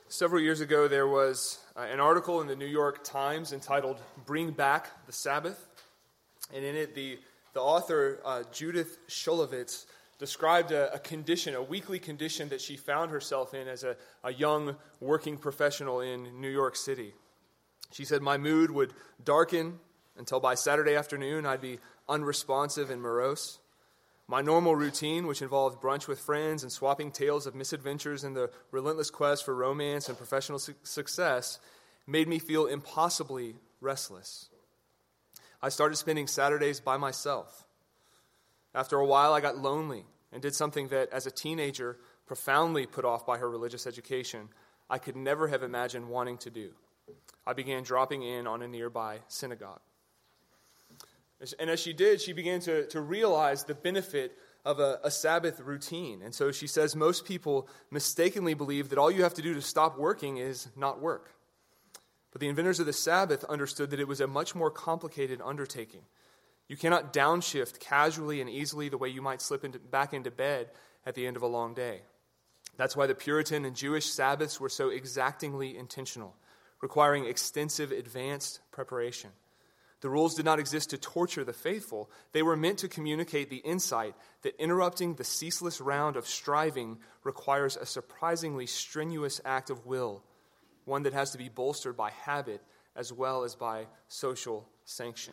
Several years ago, there was an article in the New York Times entitled "Bring Back the Sabbath." And in it, the author, Judith Shulevitz, described a condition, a weekly condition that she found herself in as a young working professional in New York City. She said, "My mood would darken until by Saturday afternoon I'd be unresponsive and morose. My normal routine, which involved brunch with friends and swapping tales of misadventures in the relentless quest for romance and professional success, made me feel impossibly restless. I started spending Saturdays by myself. After a while, I got lonely and did something that, as a teenager, profoundly put off by her religious education, I could never have imagined wanting to do. I began dropping in on a nearby synagogue." And as she did, she began to realize the benefit of a Sabbath routine. And so she says most people mistakenly believe that all you have to do to stop working is not work. But the inventors of the Sabbath understood that it was a much more complicated undertaking. You cannot downshift casually and easily the way you might slip back into bed at the end of a long day. That's why the Puritan and Jewish Sabbaths were so exactingly intentional, requiring extensive advanced preparation. The rules did not exist to torture the faithful. They were meant to communicate the insight that interrupting the ceaseless round of striving requires a surprisingly strenuous act of will, one that has to be bolstered by habit as well as by social sanction.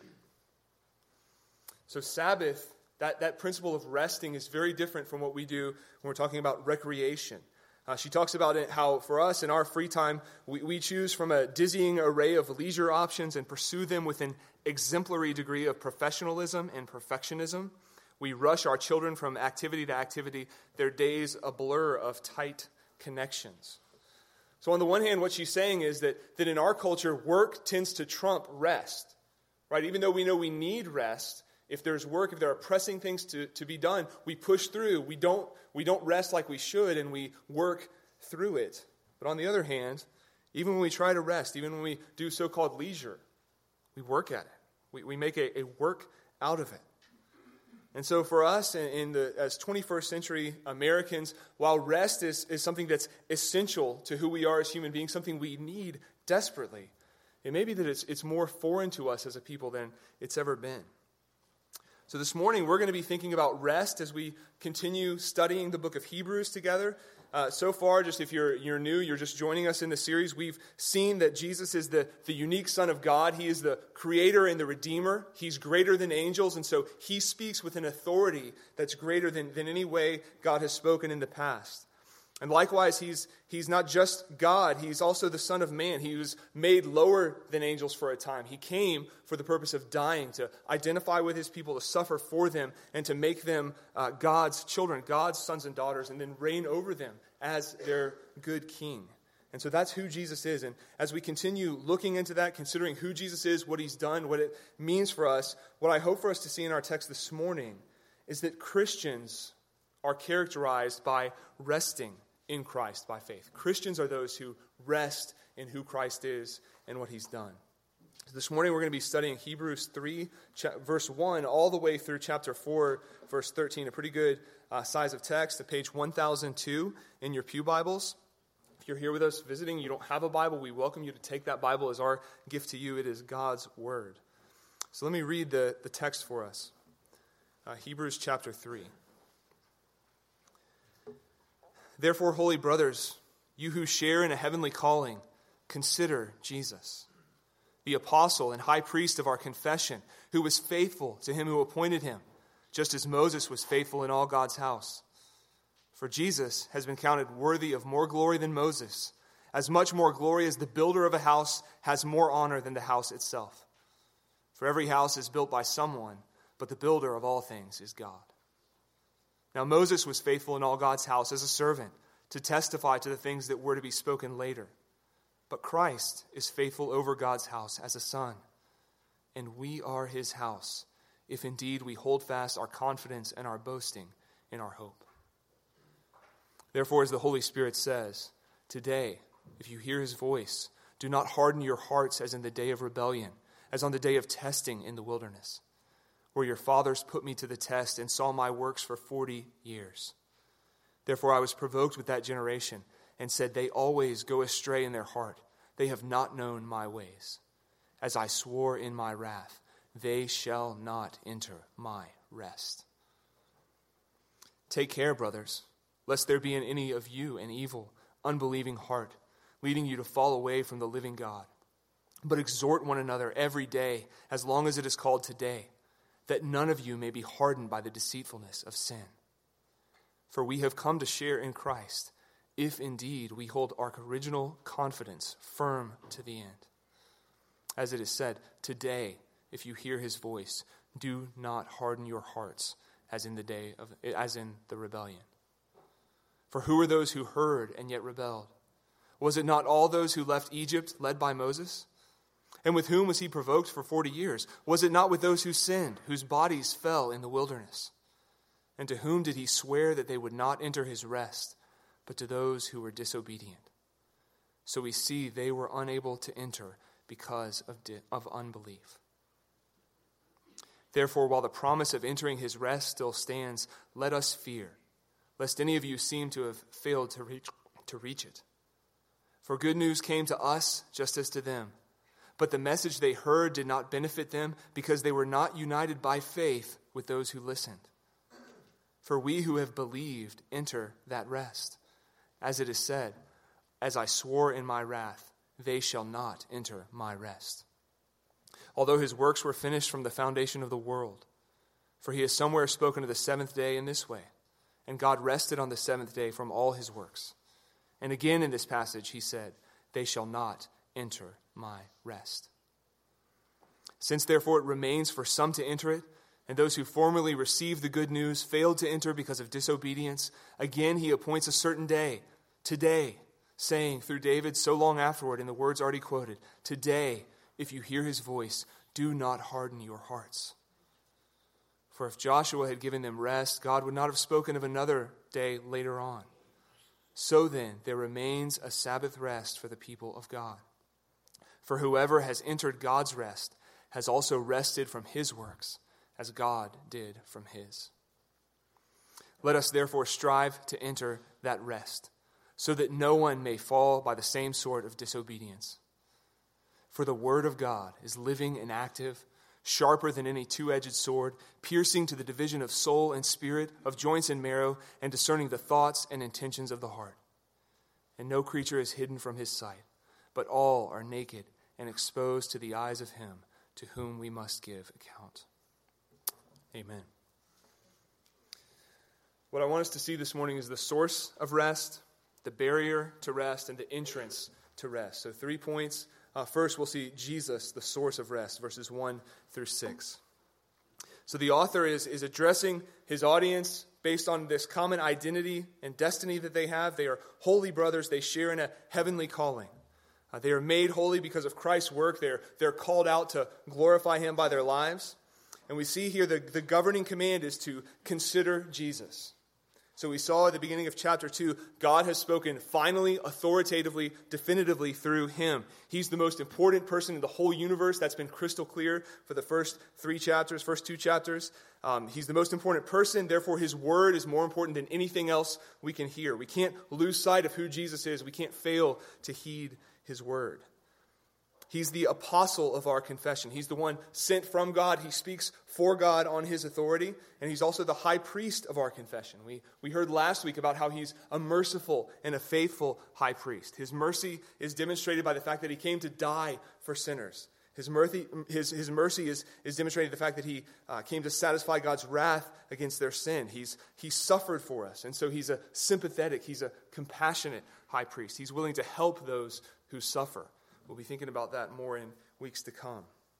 So Sabbath, that principle of resting is very different from what we do when we're talking about recreation. She talks about it, how for us in our free time, we choose from a dizzying array of leisure options and pursue them with an exemplary degree of professionalism and perfectionism. We rush our children from activity to activity, their days a blur of tight connections. So on the one hand, what she's saying is that in our culture, work tends to trump rest, right? Even though we know we need rest, if there's work, if there are pressing things to be done, we push through. We don't rest like we should, and we work through it. But on the other hand, even when we try to rest, even when we do so-called leisure, we work at it. We make a work out of it. And so for us, as 21st century Americans, while rest is something that's essential to who we are as human beings, something we need desperately, it may be that it's more foreign to us as a people than it's ever been. So this morning, we're going to be thinking about rest as we continue studying the book of Hebrews together. So far, just if you're new, you're just joining us in the series, we've seen that Jesus is the unique Son of God. He is the creator and the redeemer. He's greater than angels, and so he speaks with an authority that's greater than any way God has spoken in the past. And likewise, he's not just God, he's also the Son of Man. He was made lower than angels for a time. He came for the purpose of dying, to identify with his people, to suffer for them, and to make them God's children, God's sons and daughters, and then reign over them as their good king. And so that's who Jesus is. And as we continue looking into that, considering who Jesus is, what he's done, what it means for us, what I hope for us to see in our text this morning is that Christians are characterized by resting in Christ by faith. Christians are those who rest in who Christ is and what he's done. So this morning we're going to be studying Hebrews 3, verse 1, all the way through chapter 4, verse 13. A pretty good size of text, at page 1002 in your pew Bibles. If you're here with us visiting, you don't have a Bible, we welcome you to take that Bible as our gift to you. It is God's Word. So let me read the text for us. Hebrews chapter 3. Therefore, holy brothers, you who share in a heavenly calling, consider Jesus, the apostle and high priest of our confession, who was faithful to him who appointed him, just as Moses was faithful in all God's house. For Jesus has been counted worthy of more glory than Moses, as much more glory as the builder of a house has more honor than the house itself. For every house is built by someone, but the builder of all things is God. Now Moses was faithful in all God's house as a servant to testify to the things that were to be spoken later. But Christ is faithful over God's house as a son. And we are his house, if indeed we hold fast our confidence and our boasting in our hope. Therefore, as the Holy Spirit says, today, if you hear his voice, do not harden your hearts as in the day of rebellion, as on the day of testing in the wilderness, where your fathers put me to the test and saw my works for 40 years. Therefore I was provoked with that generation and said, "They always go astray in their heart. They have not known my ways. As I swore in my wrath, they shall not enter my rest." Take care, brothers, lest there be in any of you an evil, unbelieving heart, leading you to fall away from the living God. But exhort one another every day, as long as it is called today, that none of you may be hardened by the deceitfulness of sin. For we have come to share in Christ, if indeed we hold our original confidence firm to the end. As it is said, "Today, if you hear his voice, do not harden your hearts as in the rebellion." For who are those who heard and yet rebelled? Was it not all those who left Egypt led by Moses? And with whom was he provoked for 40 years? Was it not with those who sinned, whose bodies fell in the wilderness? And to whom did he swear that they would not enter his rest, but to those who were disobedient? So we see they were unable to enter because of unbelief. Therefore, while the promise of entering his rest still stands, let us fear, lest any of you seem to have failed to reach it. For good news came to us just as to them, but the message they heard did not benefit them because they were not united by faith with those who listened. For we who have believed enter that rest. As it is said, "As I swore in my wrath, they shall not enter my rest." Although his works were finished from the foundation of the world. For he has somewhere spoken of the seventh day in this way, "And God rested on the seventh day from all his works." And again in this passage he said, "They shall not enter my rest." Since therefore it remains for some to enter it, and those who formerly received the good news failed to enter because of disobedience, again he appoints a certain day, today, saying through David so long afterward in the words already quoted, "Today, if you hear his voice, do not harden your hearts." For if Joshua had given them rest, God would not have spoken of another day later on. So then, there remains a Sabbath rest for the people of God. For whoever has entered God's rest has also rested from his works, as God did from his. Let us therefore strive to enter that rest, so that no one may fall by the same sort of disobedience. For the word of God is living and active, sharper than any two-edged sword, piercing to the division of soul and spirit, of joints and marrow, and discerning the thoughts and intentions of the heart. And no creature is hidden from his sight, but all are naked and exposed to the eyes of him to whom we must give account. Amen. What I want us to see this morning is the source of rest, the barrier to rest, and the entrance to rest. So 3 points. First, we'll see Jesus, the source of rest, verses 1 through 6. So the author is addressing his audience based on this common identity and destiny that they have. They are holy brothers. They share in a heavenly calling. They are made holy because of Christ's work. They're called out to glorify him by their lives. And we see here the governing command is to consider Jesus. So we saw at the beginning of chapter 2, God has spoken finally, authoritatively, definitively through him. He's the most important person in the whole universe. That's been crystal clear for the first two chapters. He's the most important person. Therefore, his word is more important than anything else we can hear. We can't lose sight of who Jesus is. We can't fail to heed his word. He's the apostle of our confession. He's the one sent from God. He speaks for God on his authority. And he's also the high priest of our confession. We heard last week about how he's a merciful and a faithful high priest. His mercy is demonstrated by the fact that he came to die for sinners. His mercy is demonstrated by the fact that he came to satisfy God's wrath against their sin. He suffered for us. And so he's a sympathetic, he's a compassionate high priest. He's willing to help those who suffer. We'll be thinking about that more in weeks to come.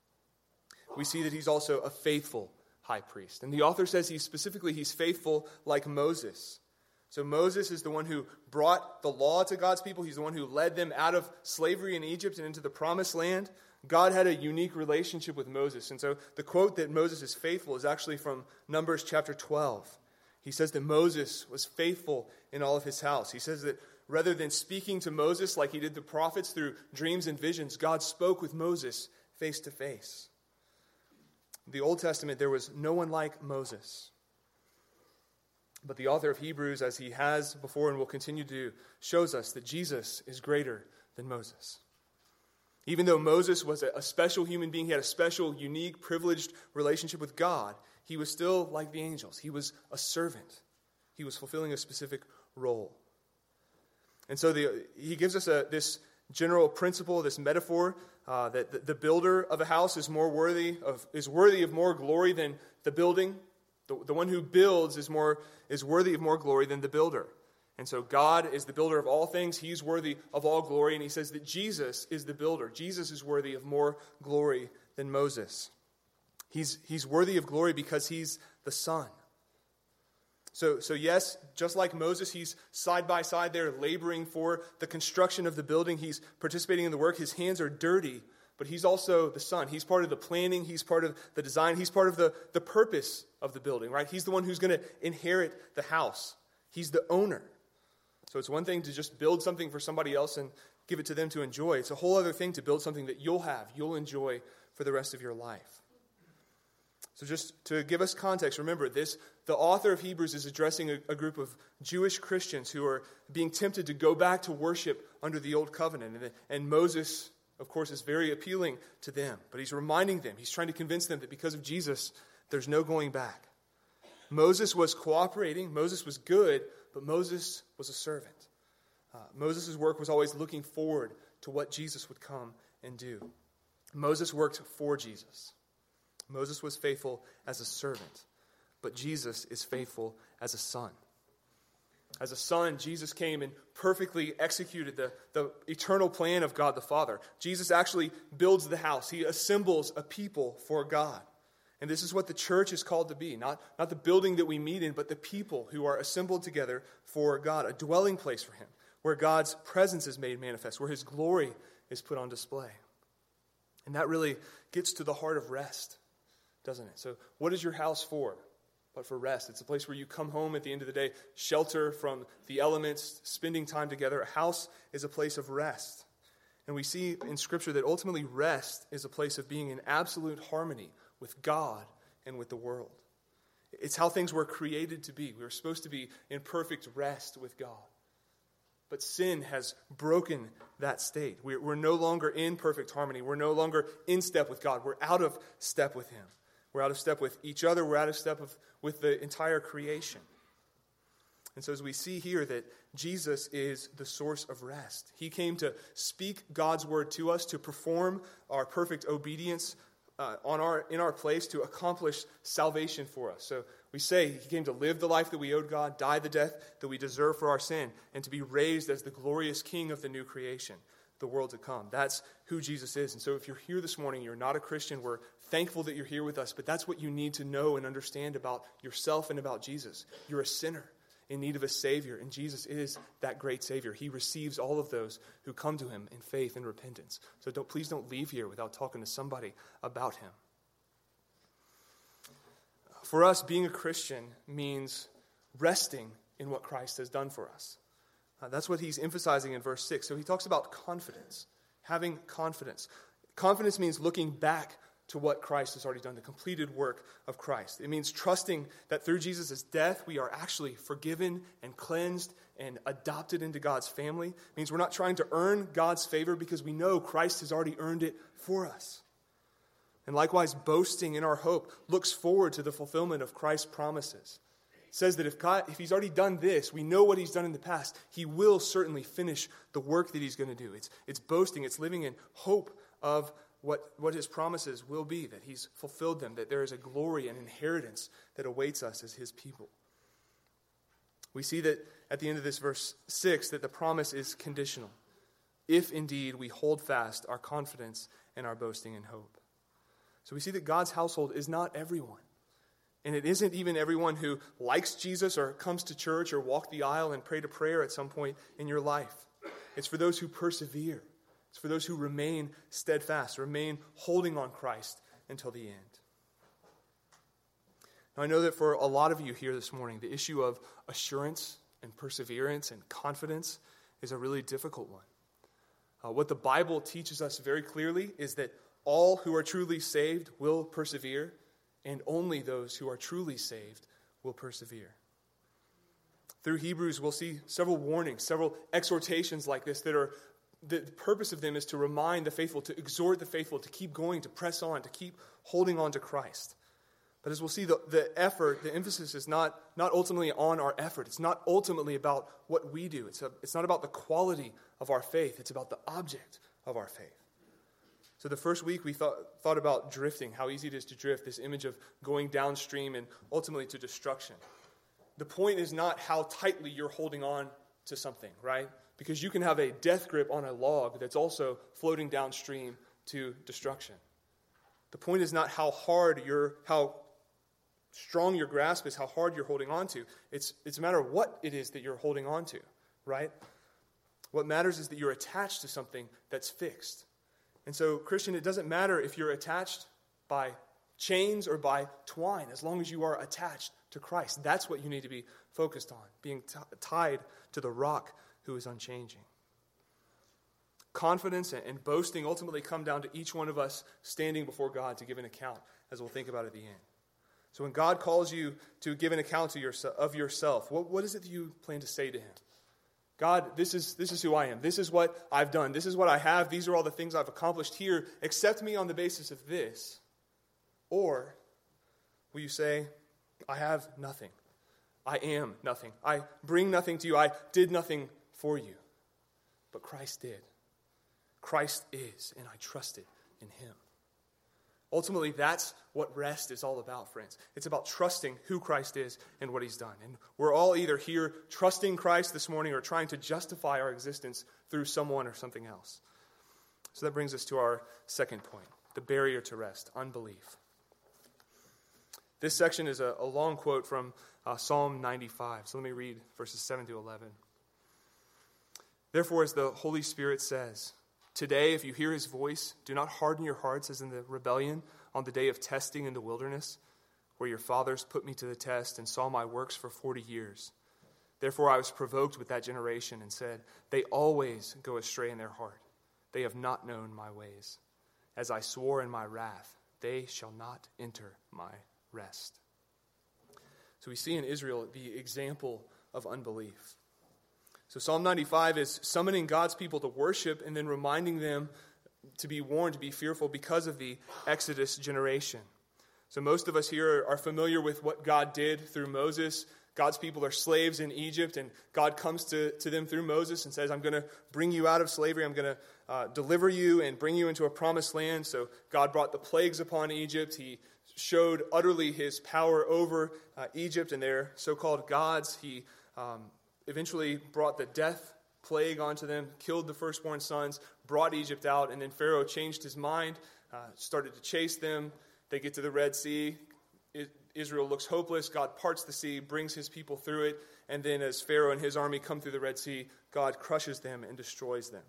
We see that he's also a faithful high priest. And the author says he's faithful like Moses. So Moses is the one who brought the law to God's people. He's the one who led them out of slavery in Egypt and into the promised land. God had a unique relationship with Moses. And so the quote that Moses is faithful is actually from Numbers chapter 12. He says that Moses was faithful in all of his house. He says that rather than speaking to Moses like he did the prophets through dreams and visions, God spoke with Moses face to face. In the Old Testament, there was no one like Moses. But the author of Hebrews, as he has before and will continue to do, shows us that Jesus is greater than Moses. Even though Moses was a special human being, he had a special, unique, privileged relationship with God, he was still like the angels. He was a servant. He was fulfilling a specific role. And so he gives us this general principle, this metaphor, that the builder of a house is worthy of more glory than the building. The one who builds is worthy of more glory than the builder. And so God is the builder of all things. He's worthy of all glory. And he says that Jesus is the builder. Jesus is worthy of more glory than Moses. He's worthy of glory because he's the Son. So yes, just like Moses, he's side by side there laboring for the construction of the building. He's participating in the work. His hands are dirty, but he's also the Son. He's part of the planning. He's part of the design. He's part of the purpose of the building, right? He's the one who's going to inherit the house. He's the owner. So it's one thing to just build something for somebody else and give it to them to enjoy. It's a whole other thing to build something that you'll enjoy for the rest of your life. So just to give us context, remember the author of Hebrews is addressing a group of Jewish Christians who are being tempted to go back to worship under the old covenant. And Moses, of course, is very appealing to them. But he's reminding them, he's trying to convince them that because of Jesus, there's no going back. Moses was cooperating, Moses was good, but Moses was a servant. Moses' work was always looking forward to what Jesus would come and do. Moses worked for Jesus. Moses was faithful as a servant, but Jesus is faithful as a son. As a son, Jesus came and perfectly executed the eternal plan of God the Father. Jesus actually builds the house. He assembles a people for God. And this is what the church is called to be. Not the building that we meet in, but the people who are assembled together for God. A dwelling place for him, where God's presence is made manifest, where his glory is put on display. And that really gets to the heart of rest, doesn't it? So what is your house for? But for rest. It's a place where you come home at the end of the day, shelter from the elements, spending time together. A house is a place of rest. And we see in Scripture that ultimately rest is a place of being in absolute harmony with God and with the world. It's how things were created to be. We were supposed to be in perfect rest with God. But sin has broken that state. We're no longer in perfect harmony. We're no longer in step with God. We're out of step with him. We're out of step with each other. We're out of step with the entire creation. And so as we see here that Jesus is the source of rest. He came to speak God's word to us, to perform our perfect obedience in our place, to accomplish salvation for us. So we say he came to live the life that we owed God, die the death that we deserve for our sin, and to be raised as the glorious King of the new creation, the world to come. That's who Jesus is. And so if you're here this morning, you're not a Christian, we're thankful that you're here with us, but that's what you need to know and understand about yourself and about Jesus. You're a sinner in need of a Savior, and Jesus is that great Savior. He receives all of those who come to him in faith and repentance. So please don't leave here without talking to somebody about him. For us, being a Christian means resting in what Christ has done for us. That's what he's emphasizing in verse 6. So he talks about confidence, having confidence. Confidence means looking back to what Christ has already done, the completed work of Christ. It means trusting that through Jesus' death, we are actually forgiven and cleansed and adopted into God's family. It means we're not trying to earn God's favor because we know Christ has already earned it for us. And likewise, boasting in our hope looks forward to the fulfillment of Christ's promises. It says that if he's already done this, we know what he's done in the past, he will certainly finish the work that he's going to do. It's boasting, it's living in hope of what his promises will be, that he's fulfilled them, that there is a glory and inheritance that awaits us as his people. We see that at the end of this verse 6, that the promise is conditional. If indeed we hold fast our confidence and our boasting in hope. So we see that God's household is not everyone. And it isn't even everyone who likes Jesus or comes to church or walk the aisle and pray to prayer at some point in your life. It's for those who persevere. It's for those who remain steadfast, remain holding on Christ until the end. Now, I know that for a lot of you here this morning, the issue of assurance and perseverance and confidence is a really difficult one. What the Bible teaches us very clearly is that all who are truly saved will persevere, and only those who are truly saved will persevere. Through Hebrews, we'll see several warnings, several exhortations like this that are, the purpose of them is to remind the faithful, to exhort the faithful, to keep going, to press on, to keep holding on to Christ. But as we'll see, the effort, the emphasis is not ultimately on our effort. It's not ultimately about what we do. It's not about the quality of our faith. It's about the object of our faith. So the first week we thought about drifting, how easy it is to drift, this image of going downstream and ultimately to destruction. The point is not how tightly you're holding on to something, right? Because you can have a death grip on a log that's also floating downstream to destruction. The point is not how strong your grasp is, how hard you're holding on to. It's a matter of what it is that you're holding on to, right? What matters is that you're attached to something that's fixed. And so, Christian, it doesn't matter if you're attached by chains or by twine, as long as you are attached to Christ. That's what you need to be focused on, being tied to the rock who is unchanging. Confidence and boasting ultimately come down to each one of us standing before God to give an account, as we'll think about at the end. So when God calls you to give an account of yourself, what is it that you plan to say to him? God, this is who I am. This is what I've done. This is what I have. These are all the things I've accomplished here. Accept me on the basis of this. Or will you say, I have nothing. I am nothing. I bring nothing to you. I did nothing for you. But Christ did. Christ is, and I trusted in him. Ultimately, that's what rest is all about, friends. It's about trusting who Christ is and what he's done. And we're all either here trusting Christ this morning or trying to justify our existence through someone or something else. So that brings us to our second point, the barrier to rest, unbelief. This section is a long quote from Psalm 95. So let me read verses 7 to 11. Therefore, as the Holy Spirit says, today, if you hear his voice, do not harden your hearts as in the rebellion on the day of testing in the wilderness, where your fathers put me to the test and saw my works for 40 years. Therefore I was provoked with that generation and said, they always go astray in their heart. They have not known my ways. As I swore in my wrath, they shall not enter my rest. So we see in Israel the example of unbelief. So Psalm 95 is summoning God's people to worship and then reminding them to be warned, to be fearful because of the Exodus generation. So most of us here are familiar with what God did through Moses. God's people are slaves in Egypt, and God comes to them through Moses and says, I'm going to bring you out of slavery. I'm going to deliver you and bring you into a promised land. So God brought the plagues upon Egypt. He showed utterly his power over Egypt and their so-called gods. He eventually brought the death plague onto them, killed the firstborn sons, brought Egypt out, and then Pharaoh changed his mind, started to chase them. They get to the Red Sea. Israel looks hopeless. God parts the sea, brings his people through it, and then as Pharaoh and his army come through the Red Sea, God crushes them and destroys them.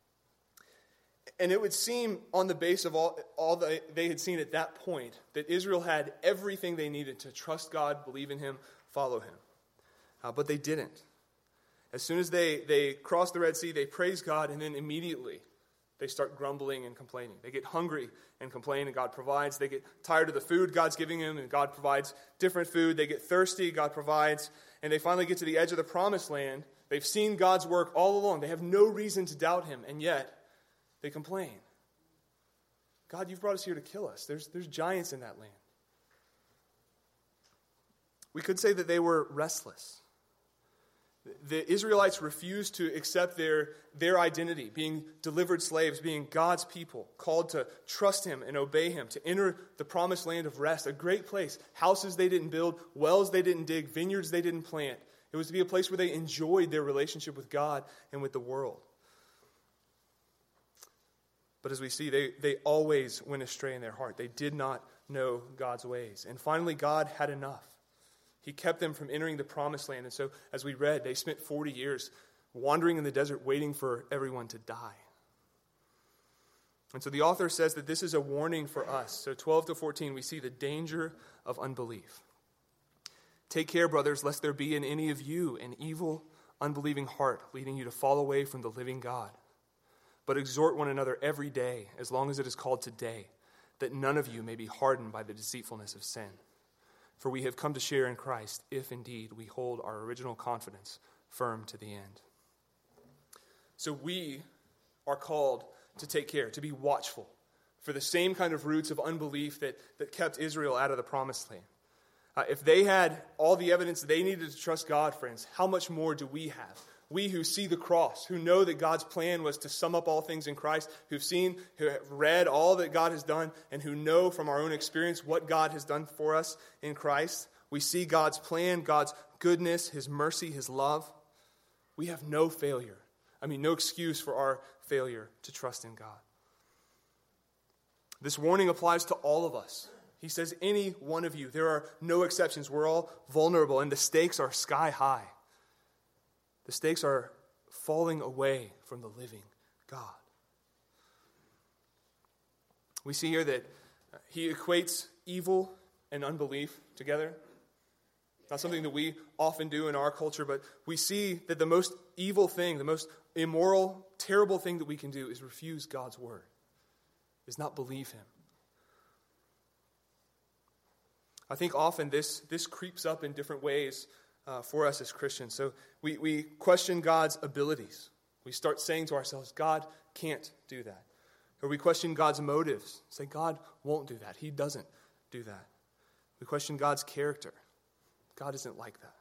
And it would seem on the base of all that they had seen at that point that Israel had everything they needed to trust God, believe in him, follow him. But they didn't. As soon as they cross the Red Sea, they praise God, and then immediately they start grumbling and complaining. They get hungry and complain, and God provides. They get tired of the food God's giving them, and God provides different food. They get thirsty, God provides. And they finally get to the edge of the promised land. They've seen God's work all along. They have no reason to doubt him, and yet they complain. God, you've brought us here to kill us. There's giants in that land. We could say that they were restless. The Israelites refused to accept their identity, being delivered slaves, being God's people, called to trust him and obey him, to enter the promised land of rest, a great place. Houses they didn't build, wells they didn't dig, vineyards they didn't plant. It was to be a place where they enjoyed their relationship with God and with the world. But as we see, they always went astray in their heart. They did not know God's ways. And finally, God had enough. He kept them from entering the promised land. And so, as we read, they spent 40 years wandering in the desert, waiting for everyone to die. And so the author says that this is a warning for us. So 12 to 14, we see the danger of unbelief. Take care, brothers, lest there be in any of you an evil, unbelieving heart, leading you to fall away from the living God. But exhort one another every day, as long as it is called today, that none of you may be hardened by the deceitfulness of sin. for we have come to share in Christ, if indeed we hold our original confidence firm to the end. So we are called to take care, to be watchful for the same kind of roots of unbelief that kept Israel out of the promised land. If they had all the evidence they needed to trust God, friends, how much more do we have? We who see the cross, who know that God's plan was to sum up all things in Christ, who have read all that God has done, and who know from our own experience what God has done for us in Christ. We see God's plan, God's goodness, His mercy, His love. We have no failure. No excuse for our failure to trust in God. This warning applies to all of us. He says, any one of you, there are no exceptions. We're all vulnerable, and the stakes are sky high. The stakes are falling away from the living God. We see here that he equates evil and unbelief together. Not something that we often do in our culture, but we see that the most evil thing, the most immoral, terrible thing that we can do is refuse God's word, is not believe him. I think often this creeps up in different ways for us as Christians. So we question God's abilities. We start saying to ourselves, God can't do that. Or we question God's motives. Say, God won't do that. He doesn't do that. We question God's character. God isn't like that.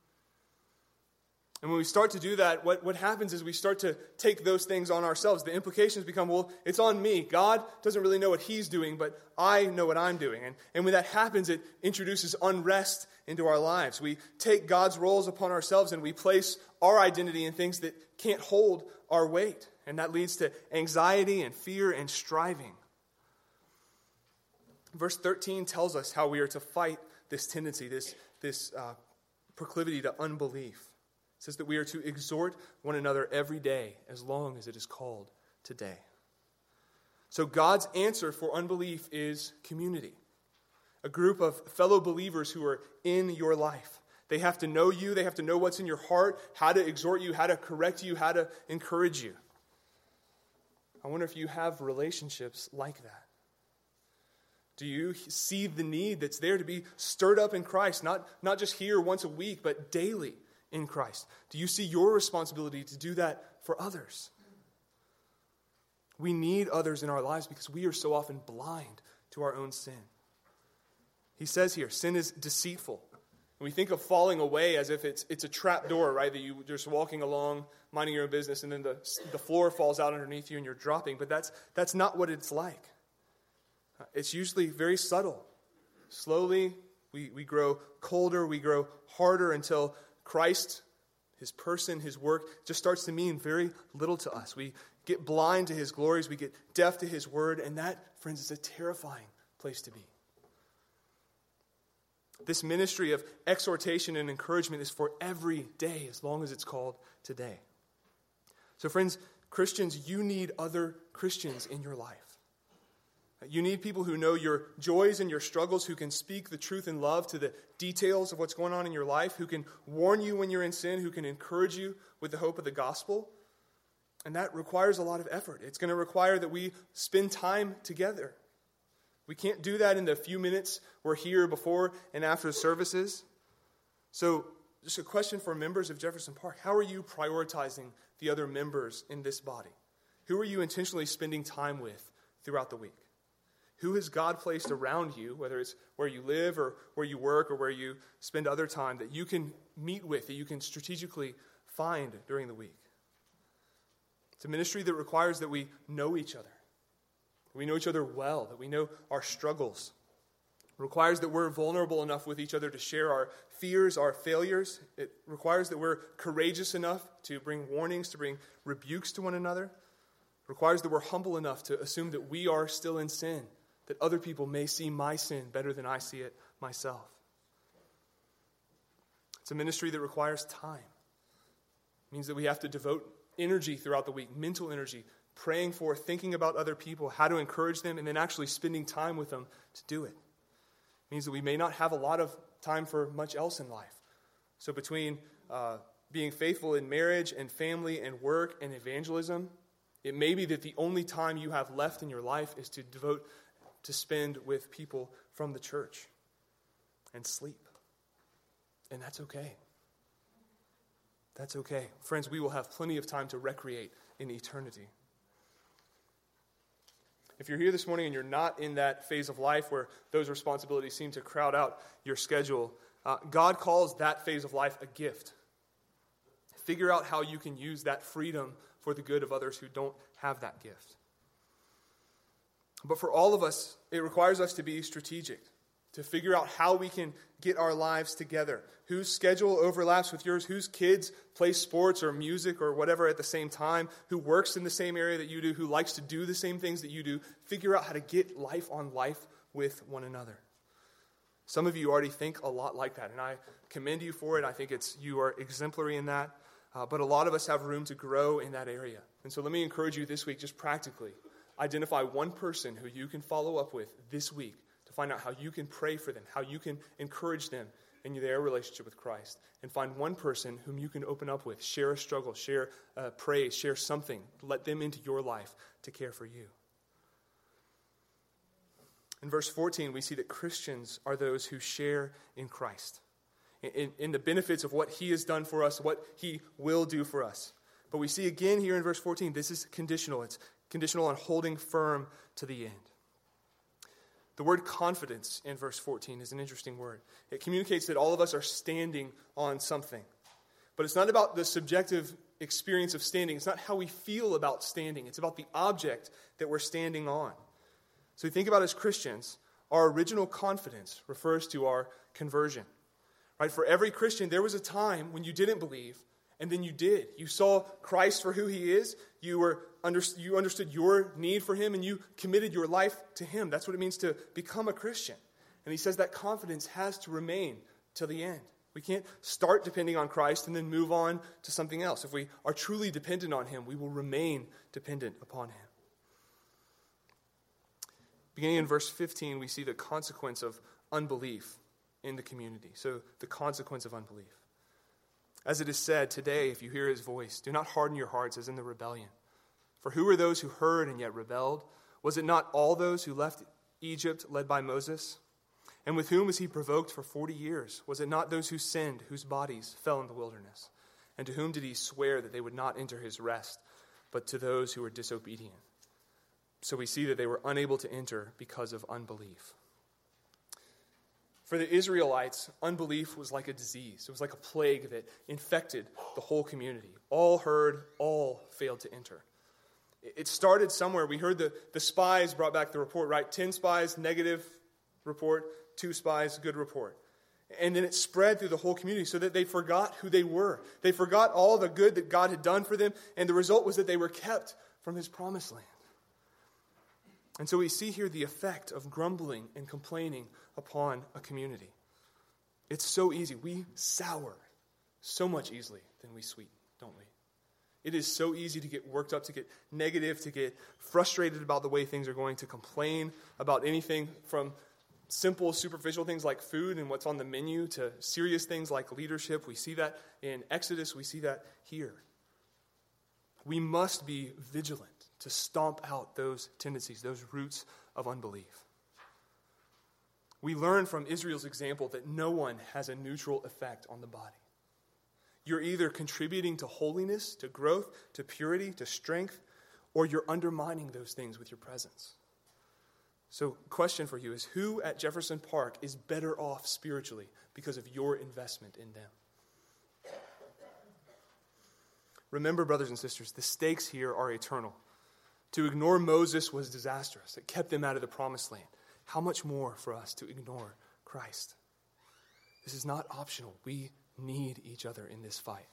And when we start to do that, what happens is we start to take those things on ourselves. The implications become, well, it's on me. God doesn't really know what he's doing, but I know what I'm doing. And when that happens, it introduces unrest into our lives. We take God's roles upon ourselves and we place our identity in things that can't hold our weight. And that leads to anxiety and fear and striving. Verse 13 tells us how we are to fight this tendency, this proclivity to unbelief. It says that we are to exhort one another every day as long as it is called today. So God's answer for unbelief is community. A group of fellow believers who are in your life. They have to know you. They have to know what's in your heart, how to exhort you, how to correct you, how to encourage you. I wonder if you have relationships like that. Do you see the need that's there to be stirred up in Christ, not just here once a week, but daily in Christ? Do you see your responsibility to do that for others? We need others in our lives because we are so often blind to our own sin. He says here, sin is deceitful. And we think of falling away as if it's a trap door, right? That you're just walking along, minding your own business, and then the floor falls out underneath you and you're dropping. But that's not what it's like. It's usually very subtle. Slowly, we grow colder, we grow harder until Christ, his person, his work, just starts to mean very little to us. We get blind to his glories, we get deaf to his word, and that, friends, is a terrifying place to be. This ministry of exhortation and encouragement is for every day, as long as it's called today. So, friends, Christians, you need other Christians in your life. You need people who know your joys and your struggles, who can speak the truth in love to the details of what's going on in your life, who can warn you when you're in sin, who can encourage you with the hope of the gospel. And that requires a lot of effort. It's going to require that we spend time together. We can't do that in the few minutes we're here before and after the services. So, just a question for members of Jefferson Park. How are you prioritizing the other members in this body? Who are you intentionally spending time with throughout the week? Who has God placed around you, whether it's where you live or where you work or where you spend other time, that you can meet with, that you can strategically find during the week? It's a ministry that requires that we know each other. We know each other well, that we know our struggles. It requires that we're vulnerable enough with each other to share our fears, our failures. It requires that we're courageous enough to bring warnings, to bring rebukes to one another. It requires that we're humble enough to assume that we are still in sin, that other people may see my sin better than I see it myself. It's a ministry that requires time. It means that we have to devote energy throughout the week, mental energy, praying for, thinking about other people, how to encourage them, and then actually spending time with them to do it. It means that we may not have a lot of time for much else in life. So between being faithful in marriage and family and work and evangelism, it may be that the only time you have left in your life is to spend with people from the church. and sleep. And that's okay. That's okay. Friends, we will have plenty of time to recreate in eternity. If you're here this morning and you're not in that phase of life where those responsibilities seem to crowd out your schedule, God calls that phase of life a gift. Figure out how you can use that freedom for the good of others who don't have that gift. But for all of us, it requires us to be strategic, to figure out how we can get our lives together. Whose schedule overlaps with yours? Whose kids play sports or music or whatever at the same time? Who works in the same area that you do? Who likes to do the same things that you do? Figure out how to get life on life with one another. Some of you already think a lot like that, and I commend you for it. I think you are exemplary in that. But a lot of us have room to grow in that area. And so let me encourage you this week, just practically, identify one person who you can follow up with this week to find out how you can pray for them, how you can encourage them in their relationship with Christ. And find one person whom you can open up with, share a struggle, share praise, share something. Let them into your life to care for you. In verse 14, we see that Christians are those who share in Christ, in the benefits of what he has done for us, what he will do for us. But we see again here in verse 14, this is conditional. It's conditional on holding firm to the end. The word confidence in verse 14 is an interesting word. It communicates that all of us are standing on something. But it's not about the subjective experience of standing. It's not how we feel about standing. It's about the object that we're standing on. So you think about as Christians, our original confidence refers to our conversion. Right? For every Christian, there was a time when you didn't believe, and then you did. You saw Christ for who he is. You understood your need for him, and you committed your life to him. That's what it means to become a Christian. And he says that confidence has to remain till the end. We can't start depending on Christ and then move on to something else. If we are truly dependent on him, we will remain dependent upon him. Beginning in verse 15, we see the consequence of unbelief in the community. So the consequence of unbelief. As it is said, today, if you hear his voice, do not harden your hearts as in the rebellion. For who were those who heard and yet rebelled? Was it not all those who left Egypt led by Moses? And with whom was he provoked for 40 years? Was it not those who sinned, whose bodies fell in the wilderness? And to whom did he swear that they would not enter his rest, but to those who were disobedient? So we see that they were unable to enter because of unbelief. For the Israelites, unbelief was like a disease. It was like a plague that infected the whole community. All heard, all failed to enter. It started somewhere. We heard the spies brought back the report, right? 10 spies, negative report. 2 spies, good report. And then it spread through the whole community so that they forgot who they were. They forgot all the good that God had done for them. And the result was that they were kept from his promised land. And so we see here the effect of grumbling and complaining upon a community. It's so easy. We sour so much easily than we sweeten, don't we? It is so easy to get worked up, to get negative, to get frustrated about the way things are going, to complain about anything from simple, superficial things like food and what's on the menu to serious things like leadership. We see that in Exodus. We see that here. We must be vigilant to stomp out those tendencies, those roots of unbelief. We learn from Israel's example that no one has a neutral effect on the body. You're either contributing to holiness, to growth, to purity, to strength, or you're undermining those things with your presence. So, question for you is, who at Jefferson Park is better off spiritually because of your investment in them? Remember, brothers and sisters, the stakes here are eternal. To ignore Moses was disastrous. It kept them out of the promised land. How much more for us to ignore Christ? This is not optional. We need each other in this fight.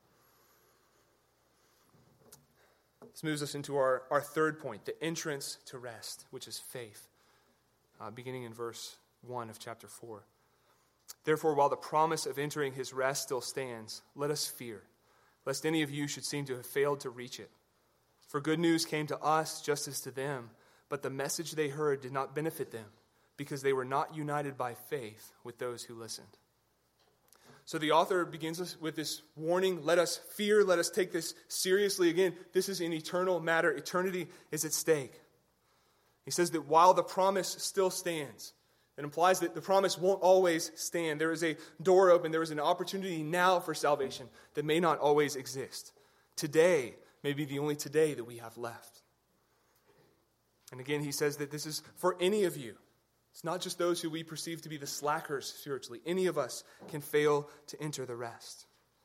This moves us into our third point, the entrance to rest, which is faith, beginning in verse 1 of chapter 4. Therefore, while the promise of entering his rest still stands, let us fear, lest any of you should seem to have failed to reach it. For good news came to us just as to them, but the message they heard did not benefit them, because they were not united by faith with those who listened. So the author begins us with this warning, let us fear, let us take this seriously. Again, this is an eternal matter. Eternity is at stake. He says that while the promise still stands, It implies that the promise won't always stand. There is a door open. There is an opportunity now for salvation that may not always exist. Today may be the only today that we have left. And again, he says that this is for any of you. It's not just those who we perceive to be the slackers spiritually. Any of us can fail to enter the rest.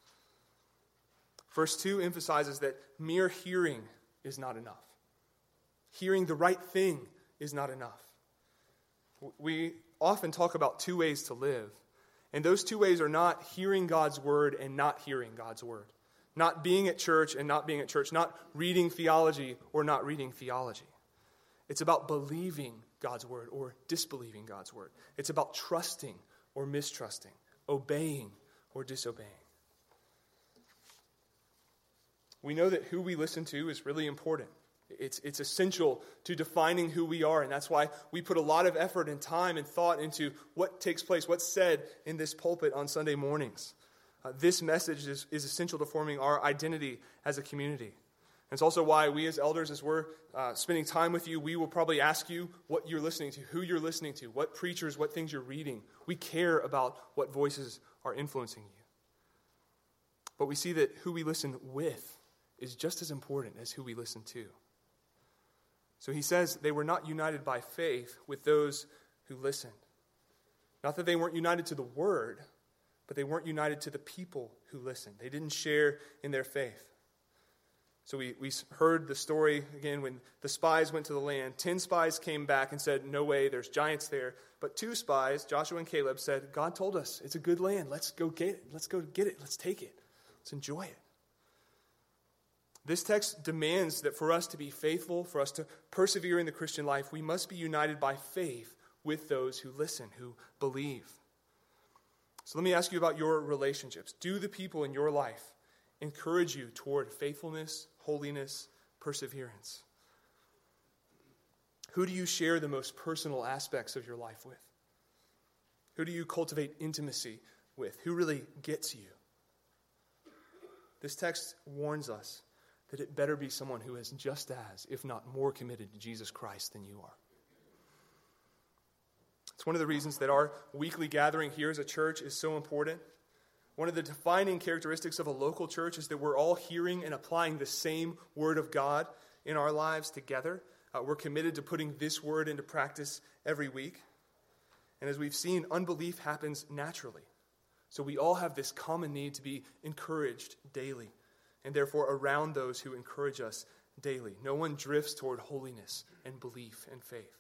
Verse 2 emphasizes that mere hearing is not enough. Hearing the right thing is not enough. We often talk about two ways to live, and those two ways are not hearing God's word and not hearing God's word. Not being at church and not being at church. Not reading theology or not reading theology. It's about believing God's word or disbelieving God's word. It's about trusting or mistrusting, obeying or disobeying. We know that who we listen to is really important. It's essential to defining who we are, and that's why we put a lot of effort and time and thought into what takes place, what's said in this pulpit on Sunday mornings. This message is essential to forming our identity as a community. And it's also why we as elders, as we're spending time with you, we will probably ask you what you're listening to, who you're listening to, what preachers, what things you're reading. We care about what voices are influencing you. But we see that who we listen with is just as important as who we listen to. So he says they were not united by faith with those who listened. Not that they weren't united to the word, but they weren't united to the people who listened. They didn't share in their faith. So we heard the story again when the spies went to the land. 10 spies came back and said, no way, there's giants there. But 2 spies, Joshua and Caleb, said, God told us it's a good land. Let's go get it. Let's go get it. Let's take it. Let's enjoy it. This text demands that for us to be faithful, for us to persevere in the Christian life, we must be united by faith with those who listen, who believe. So let me ask you about your relationships. Do the people in your life encourage you toward faithfulness, holiness, perseverance? Who do you share the most personal aspects of your life with? Who do you cultivate intimacy with? Who really gets you? This text warns us that it better be someone who is just as, if not more, committed to Jesus Christ than you are. It's one of the reasons that our weekly gathering here as a church is so important. One of the defining characteristics of a local church is that we're all hearing and applying the same word of God in our lives together. We're committed to putting this word into practice every week. And as we've seen, unbelief happens naturally. So we all have this common need to be encouraged daily, and therefore around those who encourage us daily. No one drifts toward holiness and belief and faith.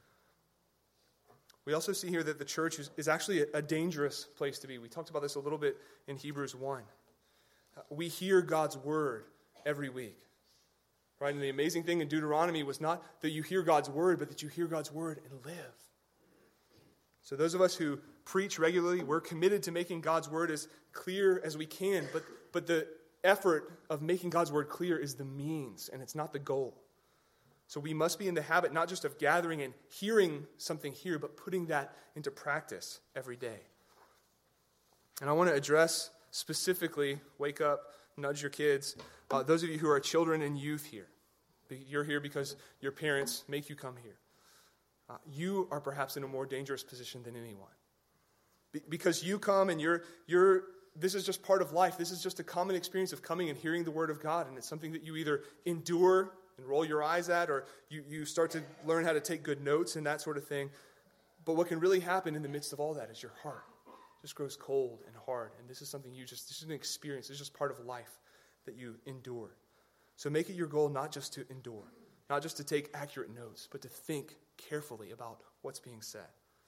We also see here that the church is actually a dangerous place to be. We talked about this a little bit in Hebrews 1. We hear God's word every week. Right? And the amazing thing in Deuteronomy was not that you hear God's word, but that you hear God's word and live. So those of us who preach regularly, we're committed to making God's word as clear as we can, but the effort of making God's word clear is the means, and it's not the goal. So we must be in the habit not just of gathering and hearing something here, but putting that into practice every day. And I want to address specifically, wake up, nudge your kids, those of you who are children and youth here. You're here because your parents make you come here. You are perhaps in a more dangerous position than anyone. Because you come and this is just part of life. This is just a common experience of coming and hearing the word of God. And it's something that you either endure and roll your eyes at, or you start to learn how to take good notes and that sort of thing. But what can really happen in the midst of all that is your heart just grows cold and hard. And this is something this is an experience. It's just part of life that you endure. So make it your goal not just to endure, not just to take accurate notes, but to think carefully about what's being said.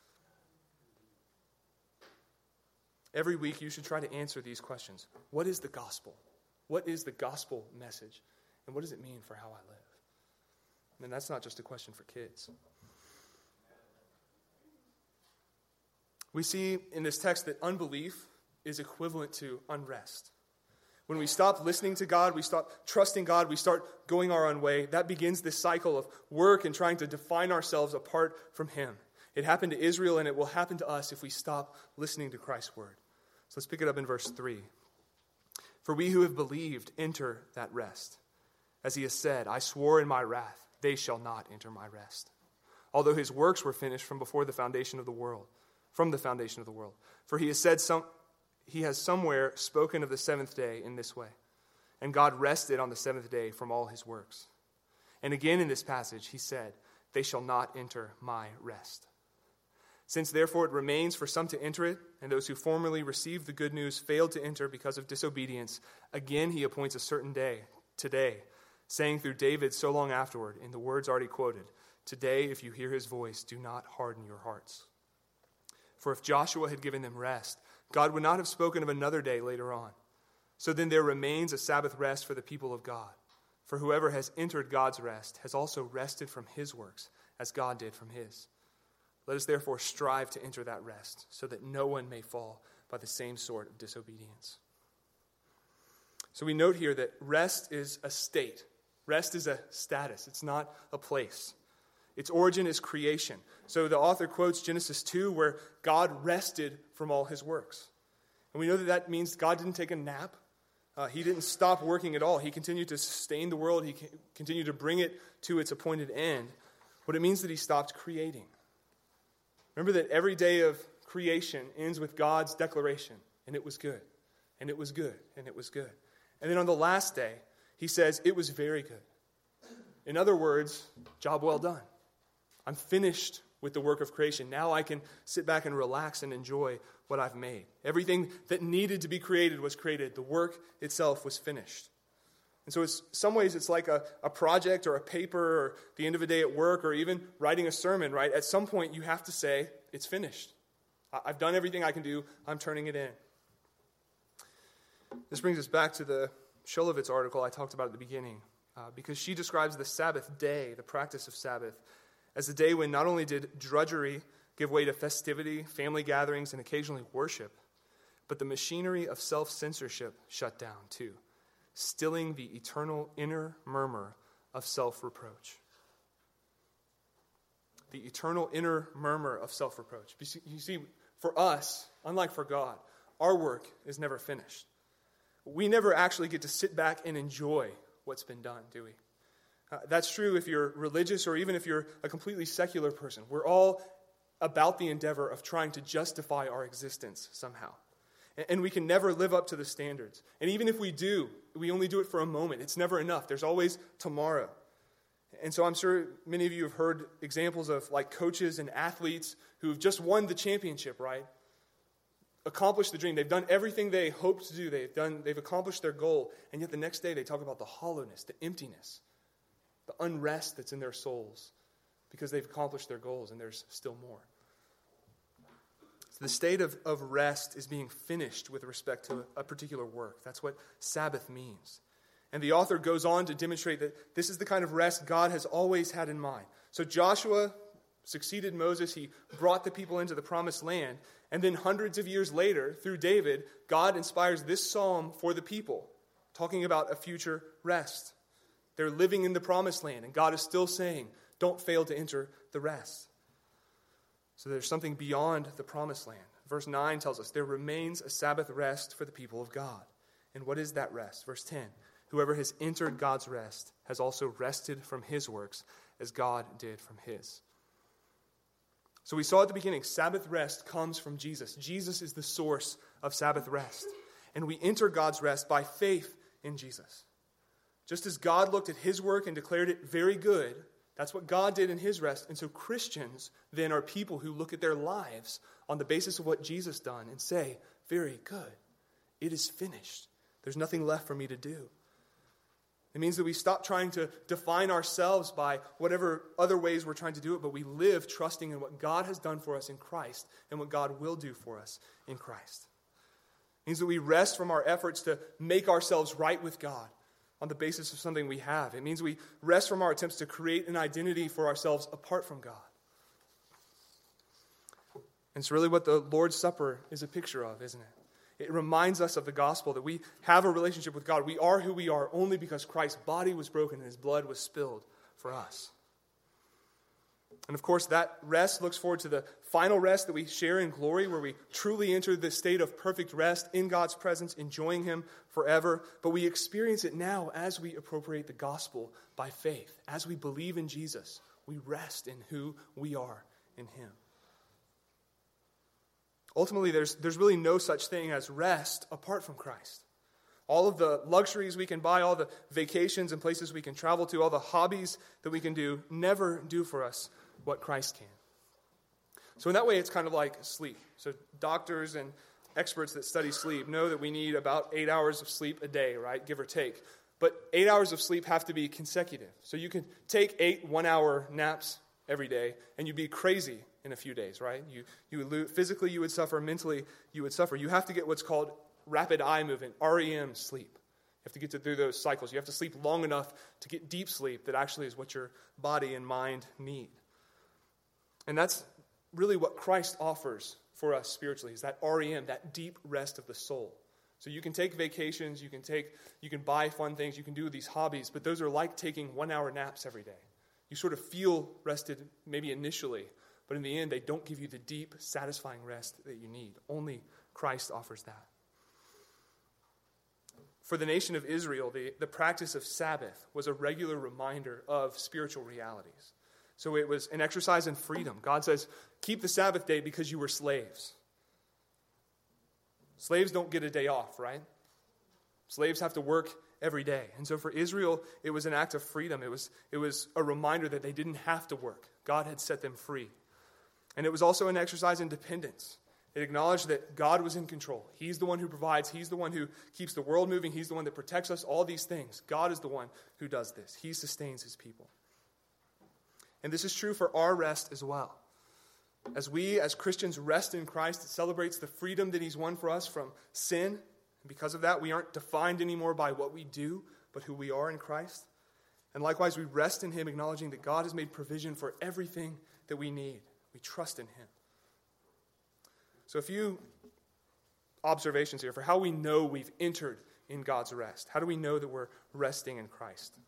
Every week you should try to answer these questions. What is the gospel? What is the gospel message? And what does it mean for how I live? And that's not just a question for kids. We see in this text that unbelief is equivalent to unrest. When we stop listening to God, we stop trusting God, we start going our own way, that begins this cycle of work and trying to define ourselves apart from Him. It happened to Israel, and it will happen to us if we stop listening to Christ's word. So let's pick it up in verse 3. For we who have believed enter that rest. As He has said, I swore in my wrath, they shall not enter my rest. although his works were finished from before the foundation of the world, from the foundation of the world. For he has somewhere spoken of the seventh day in this way, and God rested on the seventh day from all his works. And again in this passage he said, they shall not enter my rest. Since therefore it remains for some to enter it, and those who formerly received the good news failed to enter because of disobedience, again he appoints a certain day, today, saying through David so long afterward, in the words already quoted, today if you hear his voice, do not harden your hearts. For if Joshua had given them rest, God would not have spoken of another day later on. So then there remains a Sabbath rest for the people of God. For whoever has entered God's rest has also rested from his works, as God did from his. Let us therefore strive to enter that rest, so that no one may fall by the same sort of disobedience. So we note here that rest is a state. Rest is a status. It's not a place. Its origin is creation. So the author quotes Genesis 2, where God rested from all his works. And we know that that means God didn't take a nap. He didn't stop working at all. He continued to sustain the world. He continued to bring it to its appointed end. But it means that he stopped creating. Remember that every day of creation ends with God's declaration, and it was good, and it was good, and it was good. And then on the last day, he says, it was very good. In other words, job well done. I'm finished with the work of creation. Now I can sit back and relax and enjoy what I've made. Everything that needed to be created was created. The work itself was finished. And so in some ways it's like a project or a paper or the end of a day at work or even writing a sermon, right? At some point you have to say, it's finished. I've done everything I can do. I'm turning it in. This brings us back to the Sholovitz article I talked about at the beginning, because she describes the Sabbath day, the practice of Sabbath, as the day when not only did drudgery give way to festivity, family gatherings, and occasionally worship, but the machinery of self-censorship shut down too, stilling the eternal inner murmur of self-reproach. The eternal inner murmur of self-reproach. You see, for us, unlike for God, our work is never finished. We never actually get to sit back and enjoy what's been done, do we? That's true if you're religious or even if you're a completely secular person. We're all about the endeavor of trying to justify our existence somehow. And we can never live up to the standards. And even if we do, we only do it for a moment. It's never enough. There's always tomorrow. And so I'm sure many of you have heard examples of like coaches and athletes who have just won the championship, right? Accomplished the dream. They've done everything they hoped to do. They've accomplished their goal. And yet the next day they talk about the hollowness, the emptiness, the unrest that's in their souls because they've accomplished their goals and there's still more. So the state of rest is being finished with respect to a particular work. That's what Sabbath means. And the author goes on to demonstrate that this is the kind of rest God has always had in mind. So Joshua succeeded Moses. He brought the people into the promised land. And then hundreds of years later, through David, God inspires this psalm for the people, talking about a future rest. They're living in the promised land, and God is still saying, don't fail to enter the rest. So there's something beyond the promised land. Verse 9 tells us there remains a Sabbath rest for the people of God. And what is that rest? Verse 10, whoever has entered God's rest has also rested from his works as God did from his. So we saw at the beginning, Sabbath rest comes from Jesus. Jesus is the source of Sabbath rest. And we enter God's rest by faith in Jesus. Just as God looked at his work and declared it very good, that's what God did in his rest. And so Christians then are people who look at their lives on the basis of what Jesus done and say, very good. It is finished. There's nothing left for me to do. It means that we stop trying to define ourselves by whatever other ways we're trying to do it, but we live trusting in what God has done for us in Christ and what God will do for us in Christ. It means that we rest from our efforts to make ourselves right with God on the basis of something we have. It means we rest from our attempts to create an identity for ourselves apart from God. And it's really what the Lord's Supper is a picture of, isn't it? It reminds us of the gospel that we have a relationship with God. We are who we are only because Christ's body was broken and his blood was spilled for us. And of course, that rest looks forward to the final rest that we share in glory, where we truly enter the state of perfect rest in God's presence, enjoying him forever. But we experience it now as we appropriate the gospel by faith. As we believe in Jesus, We rest in who we are in him. Ultimately, there's really no such thing as rest apart from Christ. All of the luxuries we can buy, all the vacations and places we can travel to, all the hobbies that we can do, never do for us what Christ can. So in that way, it's kind of like sleep. So doctors and experts that study sleep know that we need about 8 hours of sleep a day, right? Give or take. But 8 hours of sleep have to be consecutive. So you can take 8 one-hour naps every day, and you'd be crazy in a few days, right? You would lose, physically you would suffer, mentally you would suffer. You have to get what's called rapid eye movement, REM sleep. You have to get through those cycles. You have to sleep long enough to get deep sleep that actually is what your body and mind need. And that's really what Christ offers for us spiritually, is that REM, that deep rest of the soul. So you can take vacations, you can buy fun things, you can do these hobbies, but those are like taking 1-hour naps every day. You sort of feel rested maybe initially, but in the end, they don't give you the deep, satisfying rest that you need. Only Christ offers that. For the nation of Israel, the practice of Sabbath was a regular reminder of spiritual realities. So it was an exercise in freedom. God says, keep the Sabbath day because you were slaves. Slaves don't get a day off, right? Slaves have to work every day. And so for Israel, it was an act of freedom. It was a reminder that they didn't have to work. God had set them free. And it was also an exercise in dependence. It acknowledged that God was in control. He's the one who provides. He's the one who keeps the world moving. He's the one that protects us, all these things. God is the one who does this. He sustains his people. And this is true for our rest as well. As we, as Christians, rest in Christ, it celebrates the freedom that he's won for us from sin. And because of that, we aren't defined anymore by what we do, but who we are in Christ. And likewise, we rest in him, acknowledging that God has made provision for everything that we need. We trust in him. So a few observations here for how we know we've entered in God's rest. How do we know that we're resting in Christ?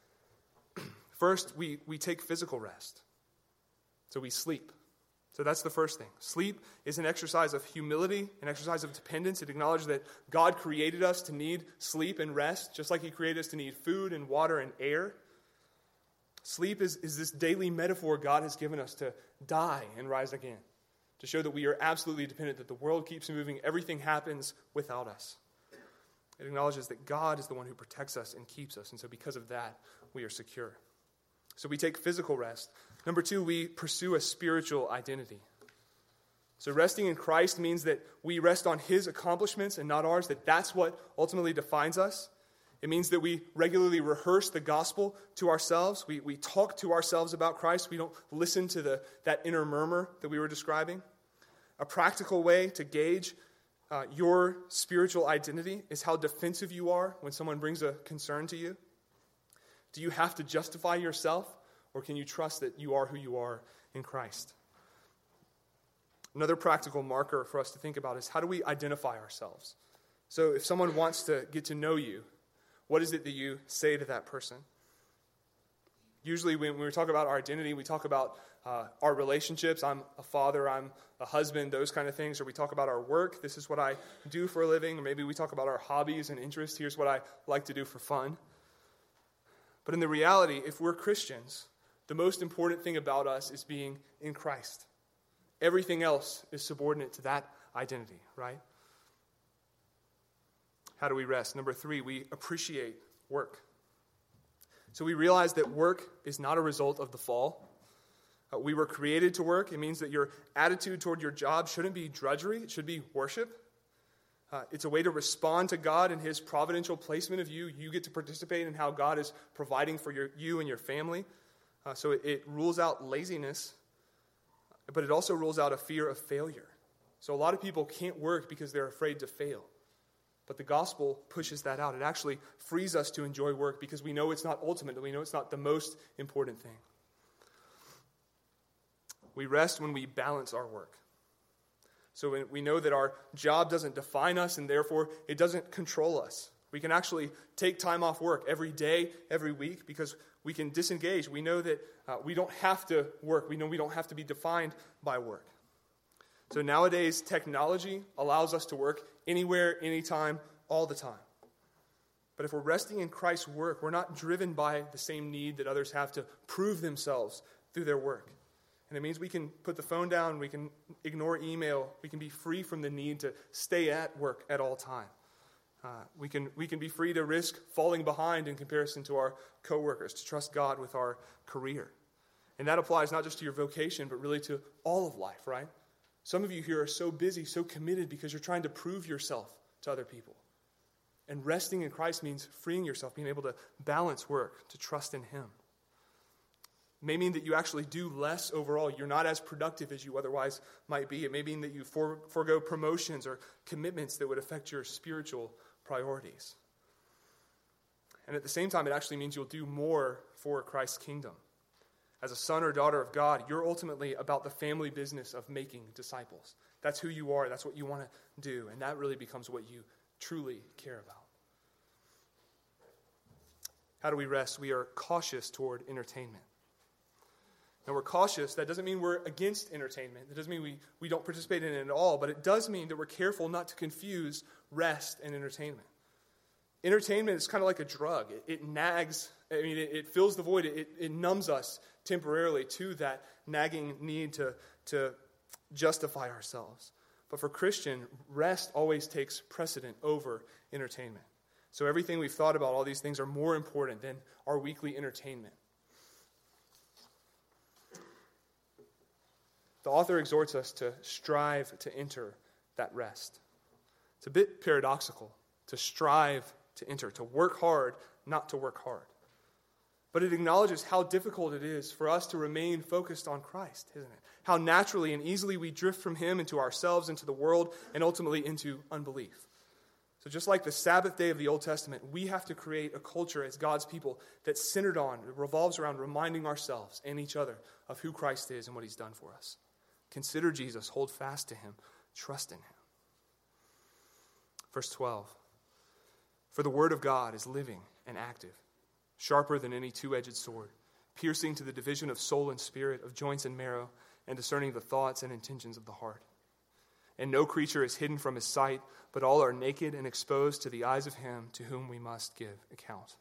First, we take physical rest. So we sleep. So that's the first thing. Sleep is an exercise of humility, an exercise of dependence. It acknowledges that God created us to need sleep and rest, just like he created us to need food and water and air. Sleep is this daily metaphor God has given us to die and rise again, to show that we are absolutely dependent, that the world keeps moving, everything happens without us. It acknowledges that God is the one who protects us and keeps us, and so because of that, we are secure. So we take physical rest. Number 2, we pursue a spiritual identity. So resting in Christ means that we rest on his accomplishments and not ours, that's what ultimately defines us. It means that we regularly rehearse the gospel to ourselves. We talk to ourselves about Christ. We don't listen to that inner murmur that we were describing. A practical way to gauge your spiritual identity is how defensive you are when someone brings a concern to you. Do you have to justify yourself, or can you trust that you are who you are in Christ? Another practical marker for us to think about is how do we identify ourselves? So if someone wants to get to know you, what is it that you say to that person? Usually when we talk about our identity, we talk about our relationships. I'm a father, I'm a husband, those kind of things. Or we talk about our work. This is what I do for a living. Or maybe we talk about our hobbies and interests. Here's what I like to do for fun. But in the reality, if we're Christians, the most important thing about us is being in Christ. Everything else is subordinate to that identity, right? How do we rest? Number 3, we appreciate work. So we realize that work is not a result of the fall. We were created to work. It means that your attitude toward your job shouldn't be drudgery. It should be worship. It's a way to respond to God and his providential placement of you. You get to participate in how God is providing for you and your family. So it rules out laziness, but it also rules out a fear of failure. So a lot of people can't work because they're afraid to fail. But the gospel pushes that out. It actually frees us to enjoy work because we know it's not ultimate, we know it's not the most important thing. We rest when we balance our work. So we know that our job doesn't define us and therefore it doesn't control us. We can actually take time off work every day, every week, because we can disengage. We know that we don't have to work. We know we don't have to be defined by work. So nowadays, technology allows us to work anywhere, anytime, all the time. But if we're resting in Christ's work, we're not driven by the same need that others have to prove themselves through their work. And it means we can put the phone down, we can ignore email, we can be free from the need to stay at work at all time. We can be free to risk falling behind in comparison to our coworkers, to trust God with our career. And that applies not just to your vocation, but really to all of life, right? Some of you here are so busy, so committed because you're trying to prove yourself to other people. And resting in Christ means freeing yourself, being able to balance work, to trust in Him. It may mean that you actually do less overall. You're not as productive as you otherwise might be. It may mean that you forego promotions or commitments that would affect your spiritual priorities. And at the same time, it actually means you'll do more for Christ's kingdom. As a son or daughter of God, you're ultimately about the family business of making disciples. That's who you are. That's what you want to do. And that really becomes what you truly care about. How do we rest? We are cautious toward entertainment. Now, we're cautious. That doesn't mean we're against entertainment. That doesn't mean we don't participate in it at all. But it does mean that we're careful not to confuse rest and entertainment. Entertainment is kind of like a drug. It nags. I mean, it fills the void. It numbs us temporarily to that nagging need to justify ourselves. But for Christian, rest always takes precedent over entertainment. So everything we've thought about, all these things are more important than our weekly entertainment. The author exhorts us to strive to enter that rest. It's a bit paradoxical to strive to enter, to work hard, not to work hard. But it acknowledges how difficult it is for us to remain focused on Christ, isn't it? How naturally and easily we drift from Him into ourselves, into the world, and ultimately into unbelief. So just like the Sabbath day of the Old Testament, we have to create a culture as God's people that's centered on, it revolves around reminding ourselves and each other of who Christ is and what He's done for us. Consider Jesus, hold fast to Him, trust in Him. Verse 12, for the word of God is living and active, sharper than any two-edged sword, piercing to the division of soul and spirit, of joints and marrow, and discerning the thoughts and intentions of the heart. And no creature is hidden from His sight, but all are naked and exposed to the eyes of Him to whom we must give account.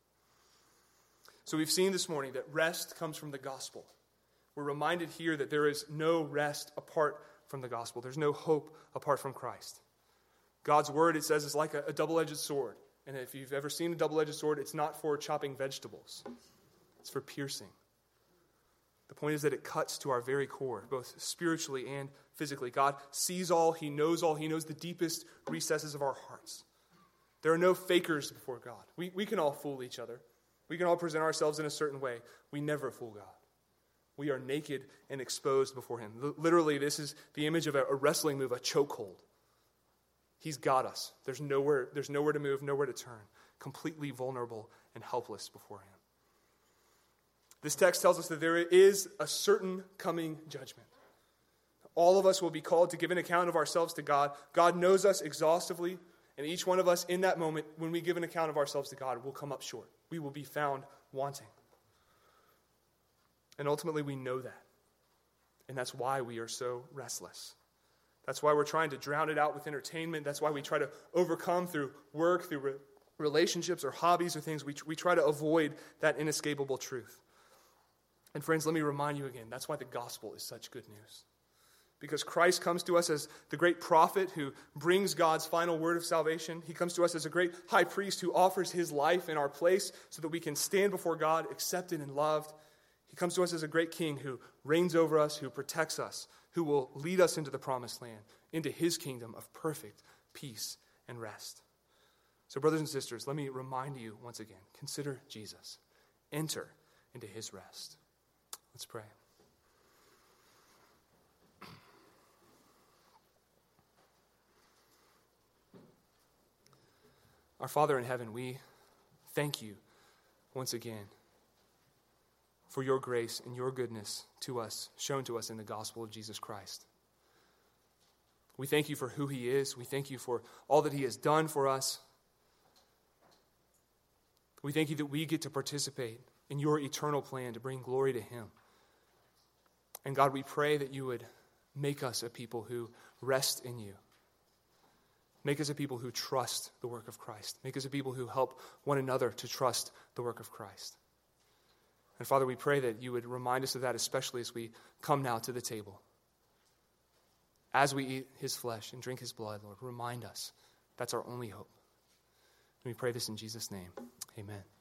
So we've seen this morning that rest comes from the gospel. We're reminded here that there is no rest apart from the gospel. There's no hope apart from Christ. God's word, it says, is like a double-edged sword. And if you've ever seen a double-edged sword, it's not for chopping vegetables. It's for piercing. The point is that it cuts to our very core, both spiritually and physically. God sees all. He knows the deepest recesses of our hearts. There are no fakers before God. We can all fool each other. We can all present ourselves in a certain way. We never fool God. We are naked and exposed before Him. Literally, this is the image of a wrestling move, a chokehold. He's got us. There's nowhere to move, nowhere to turn. Completely vulnerable and helpless before Him. This text tells us that there is a certain coming judgment. All of us will be called to give an account of ourselves to God. God knows us exhaustively, and each one of us in that moment, when we give an account of ourselves to God, will come up short. We will be found wanting. And ultimately, we know that. And that's why we are so restless. That's why we're trying to drown it out with entertainment. That's why we try to overcome through work, through relationships or hobbies or things. We try to avoid that inescapable truth. And friends, let me remind you again, that's why the gospel is such good news. Because Christ comes to us as the great prophet who brings God's final word of salvation. He comes to us as a great high priest who offers His life in our place so that we can stand before God accepted and loved. He comes to us as a great king who reigns over us, who protects us, who will lead us into the promised land, into His kingdom of perfect peace and rest. So brothers and sisters, let me remind you once again, consider Jesus. Enter into His rest. Let's pray. Our Father in heaven, we thank You once again for Your grace and Your goodness to us, shown to us in the gospel of Jesus Christ. We thank You for who He is. We thank You for all that He has done for us. We thank You that we get to participate in Your eternal plan to bring glory to Him. And God, we pray that You would make us a people who rest in You. Make us a people who trust the work of Christ. Make us a people who help one another to trust the work of Christ. And Father, we pray that you would remind us of that, especially as we come now to the table. As we eat his flesh and drink his blood, Lord, remind us that's our only hope. And we pray this in Jesus' name. Amen.